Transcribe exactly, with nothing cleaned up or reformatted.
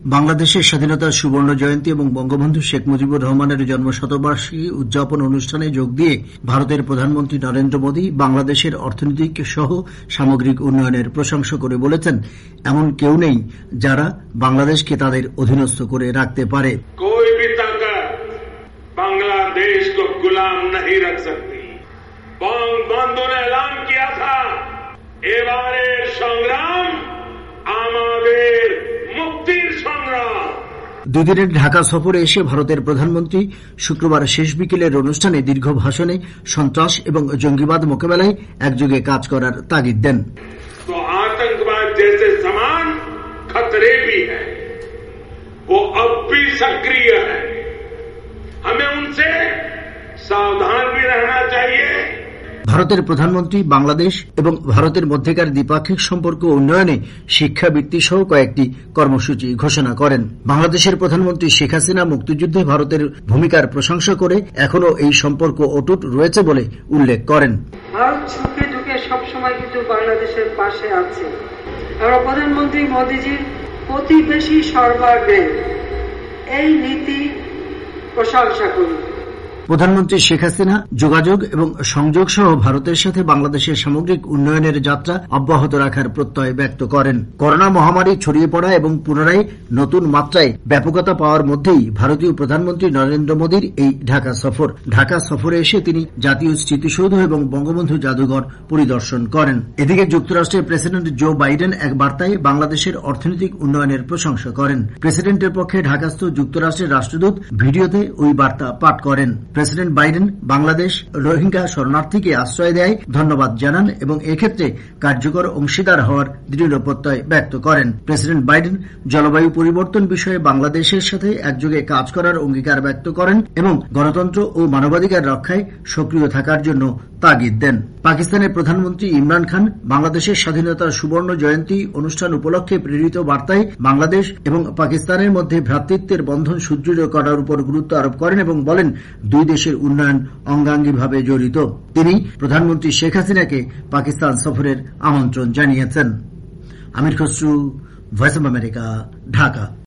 বাংলাদেশের স্বাধীনতার সুবর্ণ জয়ন্তী এবং বঙ্গবন্ধু শেখ মুজিবুর রহমানের জন্মশতবার্ষিকী উদযাপন অনুষ্ঠানে যোগ দিয়ে ভারতের প্রধানমন্ত্রী নরেন্দ্র মোদী বাংলাদেশের অর্থনৈতিক সহ সামগ্রিক উন্নয়নের প্রশংসা করে বলেছেন, এমন কেউ নেই যারা বাংলাদেশকে তাদের অধীনস্থ করে রাখতে পারে। कोई भी ताकत बांग्लादेश को गुलाम नहीं रख सकती। बंगबंधु ने ऐलान किया था, এবারের সংগ্রাম আমাদের মুক্তির সংগ্রাম। দুদিনের ঢাকা সফরে এসে ভারতের প্রধানমন্ত্রী শুক্রবার শেষ বিকেলের অনুষ্ঠানে দীর্ঘ ভাষণে সন্ত্রাস এবং জঙ্গিবাদ মোকাবেলায় একযোগে কাজ করার তাগিদ দেন। তো आतंकवाद जैसे समान खतरे भी हैं, वो अब भी सक्रिय है। हमें उनसे सावधान भी रहना चाहिए। ভারতের প্রধানমন্ত্রী বাংলাদেশ এবং ভারতের মধ্যেকার দ্বিপাক্ষিক সম্পর্ক উন্নয়নে শিক্ষাবৃত্তি সহ কয়েকটি কর্মসূচি ঘোষণা করেন। বাংলাদেশের প্রধানমন্ত্রী শেখ হাসিনা মুক্তিযুদ্ধে ভারতের ভূমিকার প্রশংসা করে এখনো এই সম্পর্ক অটুট রয়েছে বলে উল্লেখ করেন। ভারত সুখে দুঃখে সবসময় কিন্তু বাংলাদেশের পাশে আছে। আমরা প্রধানমন্ত্রী মোদীজির প্রতিবেশী সর্বাগ্রে এই নীতি প্রশংসা করি। প্রধানমন্ত্রী শেখ হাসিনা যোগাযোগ এবং সংযোগ সহ ভারতের সাথে বাংলাদেশের সামগ্রিক উন্নয়নের যাত্রা অব্যাহত রাখার প্রত্যয় ব্যক্ত করেন। করোনা মহামারী ছড়িয়ে পড়া এবং পুনরায় নতুন মাত্রায় ব্যাপকতা পাওয়ার মধ্যেই ভারতীয় প্রধানমন্ত্রী নরেন্দ্র মোদীর এই ঢাকা সফর। ঢাকা সফরে এসে তিনি জাতীয় স্মৃতিসৌধ এবং বঙ্গবন্ধু জাদুঘর পরিদর্শন করেন। এদিকে যুক্তরাষ্ট্রের প্রেসিডেন্ট জো বাইডেন এক বার্তায় বাংলাদেশের অর্থনৈতিক উন্নয়নের প্রশংসা করেন। প্রেসিডেন্টের পক্ষে ঢাকাস্থ যুক্তরাষ্ট্রের রাষ্ট্রদূত ভিডিওতে ওই বার্তা পাঠ করেন। প্রেসিডেন্ট বাইডেন বাংলাদেশ রোহিঙ্গা শরণার্থীকে আশ্রয় দেয় ধন্যবাদ জানান এবং এক্ষেত্রে কার্যকর অংশীদার হওয়ার দৃঢ় প্রত্যয় ব্যক্ত করেন। প্রেসিডেন্ট বাইডেন জলবায়ু পরিবর্তন বিষয়ে বাংলাদেশের সাথে একযোগে কাজ করার অঙ্গীকার ব্যক্ত করেন এবং গণতন্ত্র ও মানবাধিকার রক্ষায় সক্রিয় থাকার জন্য তাগিদ দেন। পাকিস্তানের প্রধানমন্ত্রী ইমরান খান বাংলাদেশের স্বাধীনতার সুবর্ণ জয়ন্তী অনুষ্ঠান উপলক্ষে প্রেরিত বার্তায় বাংলাদেশ এবং পাকিস্তানের মধ্যে ভ্রাতৃত্বের বন্ধন সুদৃঢ় করার উপর গুরুত্ব আরোপ করেন এবং বলেন, দুই দেশের উন্নয়ন অঙ্গাঙ্গিভাবে জড়িত। তিনি প্রধানমন্ত্রী শেখ হাসিনাকে পাকিস্তান সফরের আমন্ত্রণ জানিয়েছেন। Amir Khasru, voice of America, Dhaka.